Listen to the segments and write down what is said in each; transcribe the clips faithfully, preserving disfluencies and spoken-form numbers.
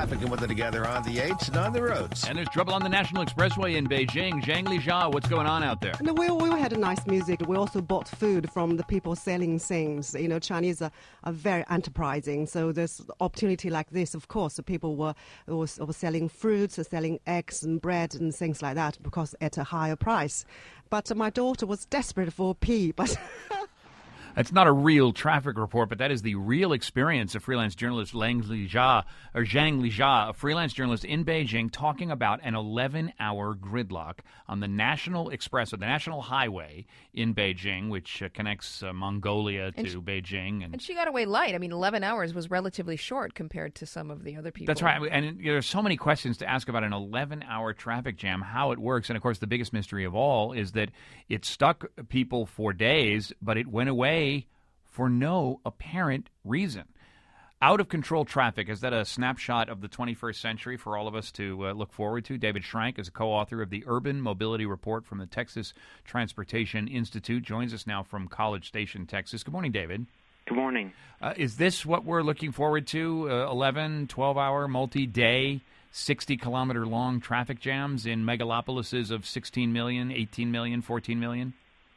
traffic and weather together on the eights and on the roads. And there's trouble on the National Expressway in Beijing. Zhang Lijia, what's going on out there? No, we, we had a nice music. We also bought food from the people selling things. You know, Chinese are, are very enterprising. So there's opportunity like this, of course. The people were, were, were selling fruits, selling eggs and bread and things like that because at a higher price. But uh, my daughter was desperate for a pee, but... That's not a real traffic report, but that is the real experience of freelance journalist Lang Lijia, or Zhang Lijia, a freelance journalist in Beijing, talking about an eleven-hour gridlock on the National Express, or the National Highway in Beijing, which uh, connects uh, Mongolia to and she, Beijing. And, and she got away light. I mean, eleven hours was relatively short compared to some of the other people. That's right. And there's so many questions to ask about an eleven-hour traffic jam, how it works. And, of course, the biggest mystery of all is that it stuck people for days, but it went away for no apparent reason. Out-of-control traffic, is that a snapshot of the twenty-first century for all of us to uh, look forward to? David Schrank is a co-author of the Urban Mobility Report from the Texas Transportation Institute, joins us now from College Station, Texas. Good morning, David. Good morning. Uh, is this what we're looking forward to, uh, eleven, twelve-hour, multi-day, sixty-kilometer-long traffic jams in megalopolises of sixteen million, eighteen million, fourteen million?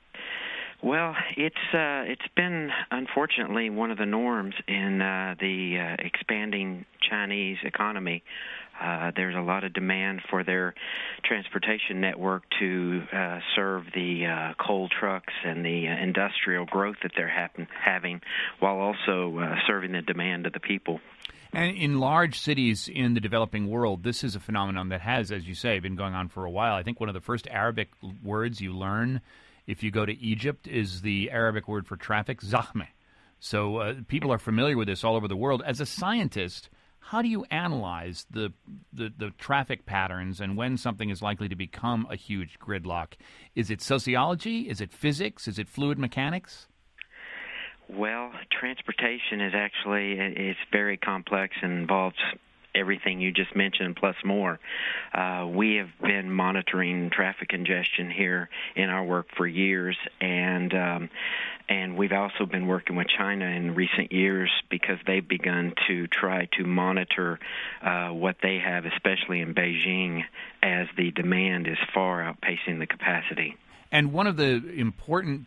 Well, it's uh, it's been, unfortunately, one of the norms in uh, the uh, expanding Chinese economy. Uh, there's a lot of demand for their transportation network to uh, serve the uh, coal trucks and the uh, industrial growth that they're happen- having, while also uh, serving the demand of the people. And in large cities in the developing world, this is a phenomenon that has, as you say, been going on for a while. I think one of the first Arabic words you learn if you go to Egypt is the Arabic word for traffic, zahme. So uh, people are familiar with this all over the world. As a scientist, how do you analyze the, the the traffic patterns and when something is likely to become a huge gridlock? Is it sociology? Is it physics? Is it fluid mechanics? Well, transportation is actually it's very complex and involves everything you just mentioned plus more. Uh, we have been monitoring traffic congestion here in our work for years, and um, and we've also been working with China in recent years because they've begun to try to monitor uh, what they have, especially in Beijing, as the demand is far outpacing the capacity. And one of the important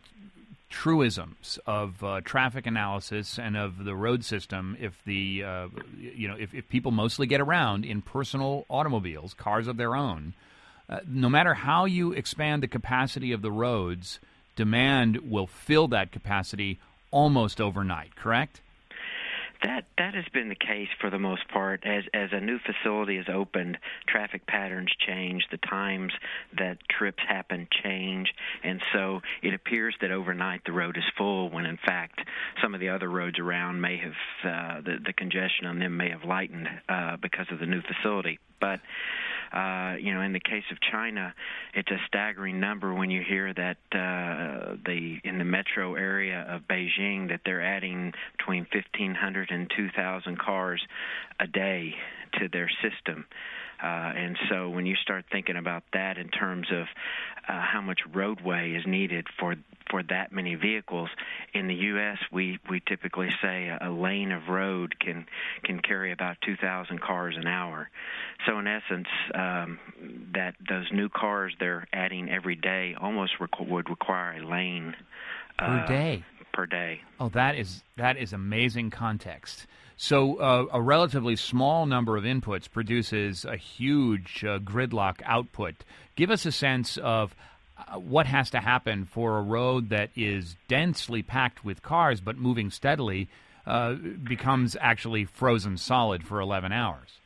truisms of uh, traffic analysis and of the road system, if the uh, you know if, if people mostly get around in personal automobiles, cars of their own, uh, no matter how you expand the capacity of the roads, demand will fill that capacity almost overnight, correct? That that has been the case for the most part. As as a new facility is opened, traffic patterns change, the times that trips happen change, and so it appears that overnight the road is full when in fact some of the other roads around may have, uh, the, the congestion on them may have lightened uh, because of the new facility. But Uh, you know, in the case of China, it's a staggering number when you hear that uh, the in the metro area of Beijing that they're adding between fifteen hundred and two thousand cars a day to their system. Uh, and so when you start thinking about that in terms of uh, how much roadway is needed for for that many vehicles, in the U S we, we typically say a, a lane of road can can carry about two thousand cars an hour. So in essence, um, that those new cars they're adding every day almost requ- would require a lane per uh, day. Per day. Oh, that is that is amazing context. So uh, a relatively small number of inputs produces a huge uh, gridlock output. Give us a sense of uh, what has to happen for a road that is densely packed with cars but moving steadily uh, becomes actually frozen solid for eleven hours.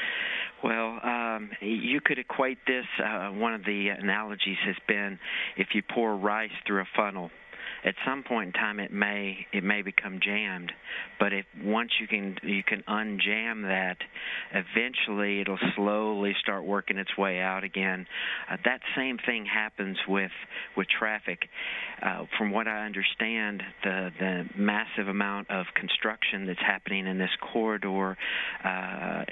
Well, um, you could equate this. Uh, one of the analogies has been if you pour rice through a funnel. At some point in time, it may it may become jammed, but if once you can you can unjam that, eventually it'll slowly start working its way out again. Uh, that same thing happens with with traffic. Uh, from what I understand, the the massive amount of construction that's happening in this corridor. Uh,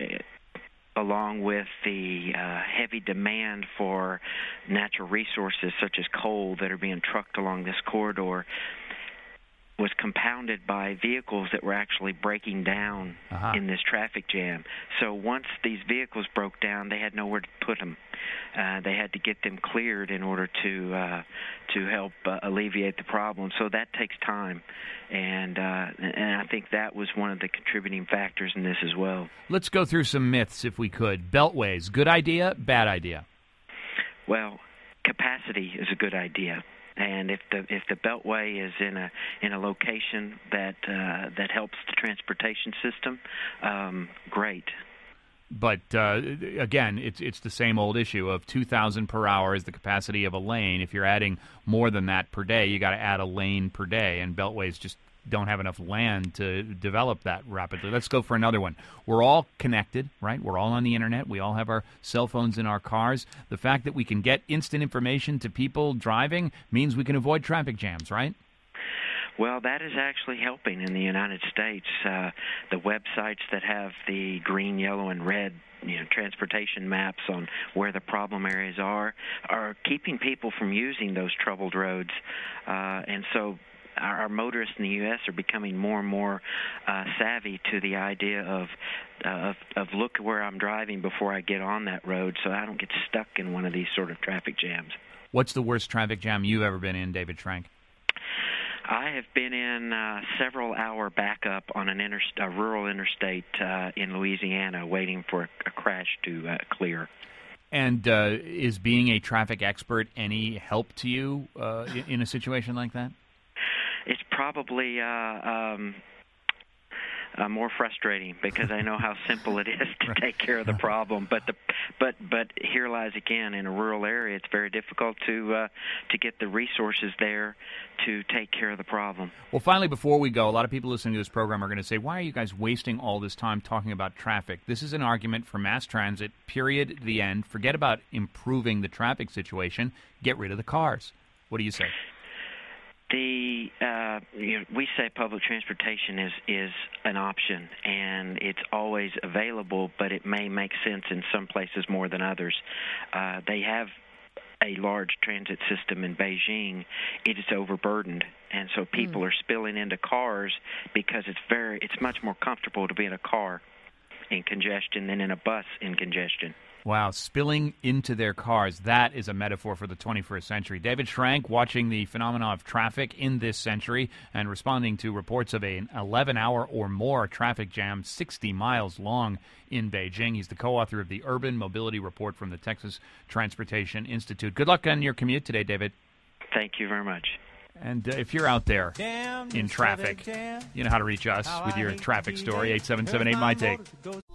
along with the uh, heavy demand for natural resources such as coal that are being trucked along this corridor, was compounded by vehicles that were actually breaking down Uh-huh. in this traffic jam. So once these vehicles broke down, they had nowhere to put them. Uh, they had to get them cleared in order to uh, to help uh, alleviate the problem. So that takes time, and uh, and I think that was one of the contributing factors in this as well. Let's go through some myths, if we could. Beltways, good idea, bad idea? Well, capacity is a good idea. And if the if the beltway is in a in a location that uh, that helps the transportation system, um, great. But uh, again, it's it's the same old issue of two thousand per hour is the capacity of a lane. If you're adding more than that per day, you got to add a lane per day, and beltways just don't have enough land to develop that rapidly. Let's go for another one. We're all connected, right? We're all on the internet. We all have our cell phones in our cars. The fact that we can get instant information to people driving means we can avoid traffic jams, right? Well, that is actually helping in the United States. Uh, the websites that have the green, yellow, and red you know, transportation maps on where the problem areas are are keeping people from using those troubled roads. Uh, and so our, our motorists in the U S are becoming more and more uh, savvy to the idea of, uh, of, of look where I'm driving before I get on that road so I don't get stuck in one of these sort of traffic jams. What's the worst traffic jam you've ever been in, David Schrank? I have been in uh, several-hour backup on an inter- a rural interstate uh, in Louisiana waiting for a crash to uh, clear. And uh, is being a traffic expert any help to you uh, in, in a situation like that? It's probably uh, um, uh, more frustrating because I know how simple it is to take care of the problem. But the but but here lies again in a rural area. It's very difficult to uh, to get the resources there to take care of the problem. Well, finally, before we go, a lot of people listening to this program are going to say, why are you guys wasting all this time talking about traffic? This is an argument for mass transit, period, the end. Forget about improving the traffic situation. Get rid of the cars. What do you say? The uh, you know, we say public transportation is, is an option, and it's always available, but it may make sense in some places more than others. Uh, they have a large transit system in Beijing. It is overburdened, and so people mm. are spilling into cars because it's very it's much more comfortable to be in a car in congestion than in a bus in congestion. Wow, spilling into their cars. That is a metaphor for the twenty-first century. David Schrank watching the phenomena of traffic in this century and responding to reports of an eleven-hour or more traffic jam sixty miles long in Beijing. He's the co-author of the Urban Mobility Report from the Texas Transportation Institute. Good luck on your commute today, David. Thank you very much. And uh, if you're out there in traffic, you know how to reach us with your traffic story, eight seven seven eight, M Y T A K E.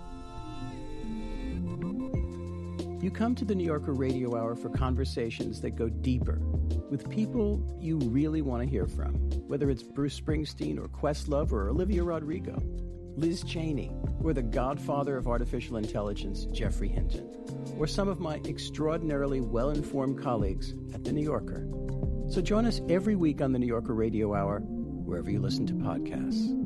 You come to the New Yorker Radio Hour for conversations that go deeper with people you really want to hear from, whether it's Bruce Springsteen or Questlove or Olivia Rodrigo, Liz Cheney, or the godfather of artificial intelligence, Jeffrey Hinton, or some of my extraordinarily well-informed colleagues at the New Yorker. So join us every week on the New Yorker Radio Hour, wherever you listen to podcasts.